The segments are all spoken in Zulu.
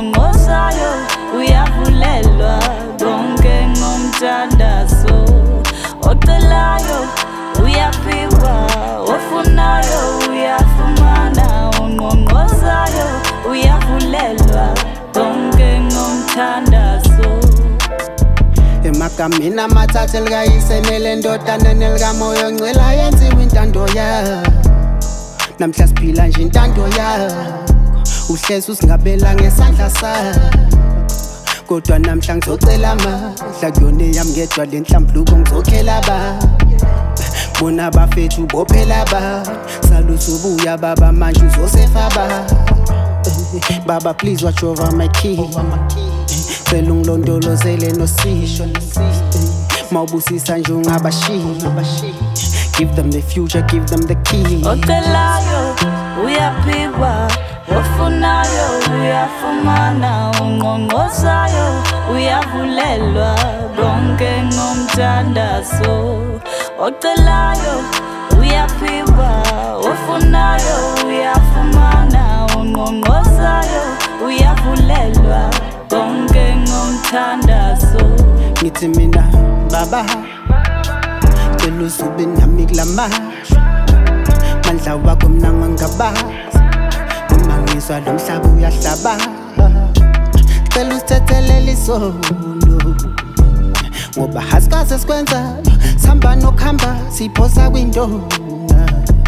ongqongqozayo uyavulelwa konke ngomthandazo ocelayo uyaphiwa ofunayo uyafumana ongqongqozayo uyavulelwa konke ngomthandazo emagameni amathathu elikayise nelendodana nelikamoya ongcwele yenziwe intando yakho namhla siphila nje intando yakho uhlezi usingabela ngesandla sakho kodwa namhla ngizocela amandla kuyona yami ngedwa le nhlambuluko ngizokhela ba bona bafethu bophela ba saluthi ubuya baba manje uzosefa baba please watch over my key cela ungilondolozele nosisho mawubusisa nje ungabashiyi give them the future give them the key ocelayo uyaphiwa ofunayo uyafumana ongqongqozayo uyavulelwa konke ngomthandazo ocelayo uyaphiwa ofunayo uyafumana ongqongqozayo uyavulelwa konke ngomthandazo ngithi mina baba cela uzube nami kulamashwa mandla wakho mina ngangabazi uma ngizwa lo mhlaba uyahlaba cela usithethelele isono ngoba asikaze sikwenza sihamba nokuhamba siphosa kwindona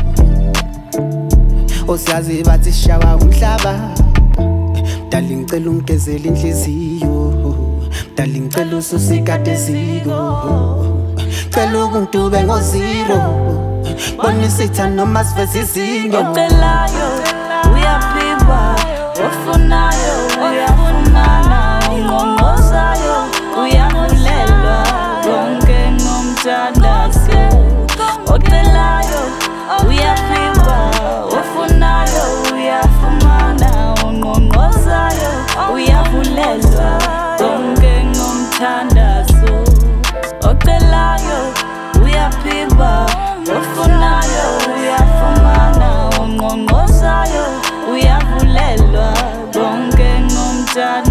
osiyazi bathi sishawa umhlaba mdali ngicela ungigezele inhliziyo mdali ngicela ususikade eziko cela ukungidube ngo-0 bona isitha noma siveze izinyo ocelayo uyaphiwa ofunayo uyafumana ongqongqozayo uyavulelwa konke ngomthandazo ocelayo uyaphiwa ofunayo uyafumana ongqongqozayo uyavulelwa konke ngomthandazo ocelayo uyaphiwa ofunayo uyafumana ongqongqozayo uyavulelwa konke ngomthandazo